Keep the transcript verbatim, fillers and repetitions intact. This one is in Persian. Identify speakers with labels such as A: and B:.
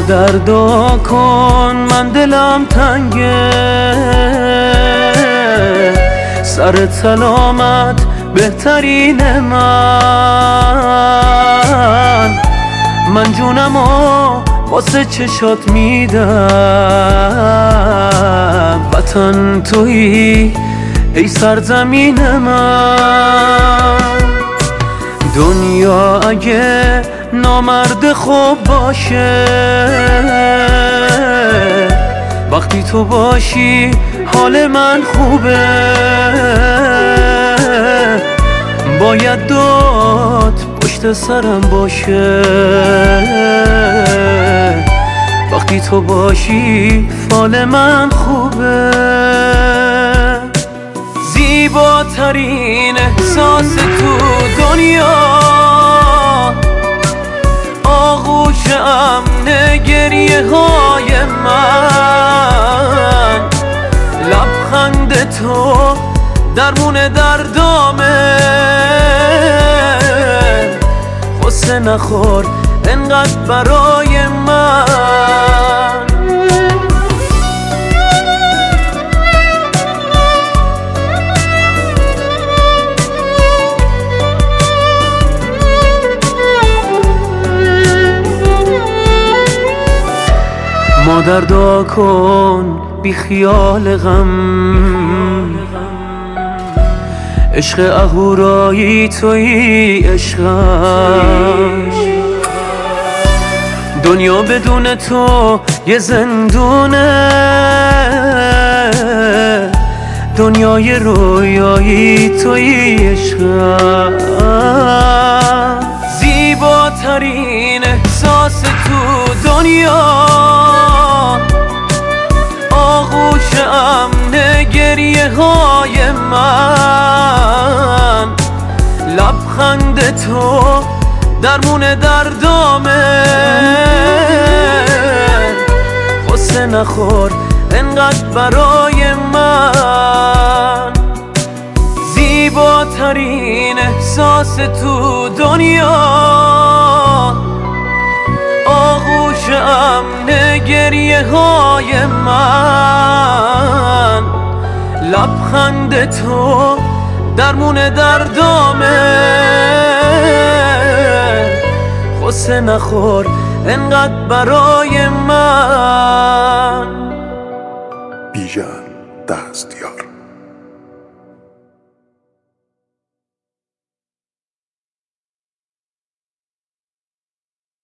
A: دردا کن من دلم تنگه، سر سلامت بهترین من، من جونمو واسه چشات میدم، وطن تویی ای سرزمین من. دنیا اگه نامرد خوب باشه، وقتی تو باشی حال من خوبه، باید داد پشت سرم باشه، وقتی تو باشی فال من خوبه. زیباترین احساس تو دنیا، آغوش امن گریه های من، لبخند تو درمون دردامه، غصه نخور انقدر برای من. مادر دعا کن بی خیال غم، عشق اهورایی تویی عشقم، دنیا بدون تو یه زندونه، دنیای رویایی تویی عشقم. زیباترین احساس تو دنیا، آغوش امن گریه های من، لبخند تو درمون دردامه، غصه نخور انقدر برای من. زیباترین احساس تو دنیا، آغوش امن گریه های من، لبخند تو درمون دردامه، غصه نخور انقدر برای من.
B: بیژن دستیار.